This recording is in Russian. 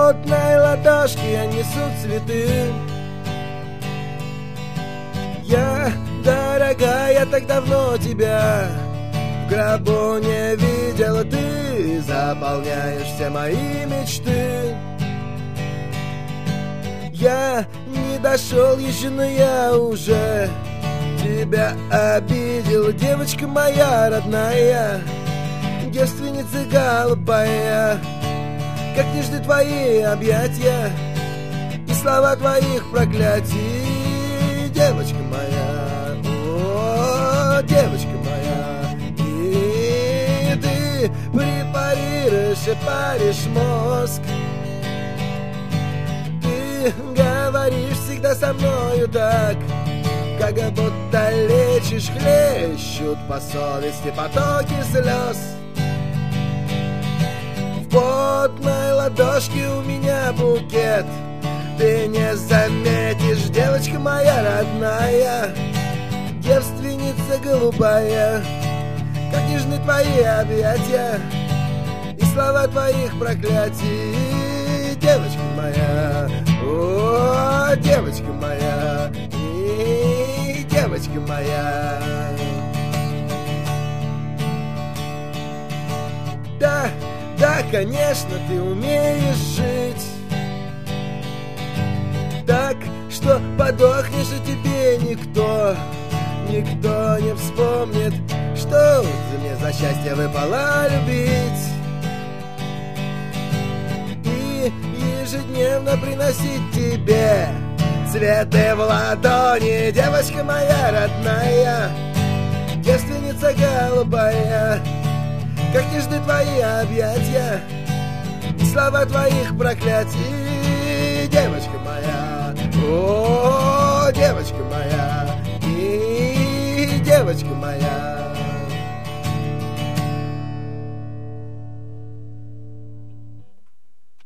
потной ладошке я несу цветы. Я, дорогая, так давно тебя в гробу не видела. Ты заполняешь все мои мечты. Я не дошел еще, но я уже тебя обидел. Девочка моя родная, девственница голубая, как нежны твои объятия и слова твоих проклятий. Девочка моя, о, девочка моя, и ты препарируешь и паришь мозг. Ты говоришь всегда со мною так, как будто лечишь, хлещут по совести потоки слез. В потной ладошке у меня букет, ты не заметишь, девочка моя родная, девственница голубая, как нежны твои объятия и слова твоих проклятий. Девочка моя, о, девочка моя, и девочка моя. Да, да, конечно, ты умеешь жить так, что подохнешь, и тебе никто не вспомнит, что мне за счастье выпало любить. И ежедневно приносить тебе цветы в ладони, девочка моя родная, девственница голубая, как нежны твои объятия и слова твоих проклятий. Девочка моя, о, девочка моя, и девочка моя.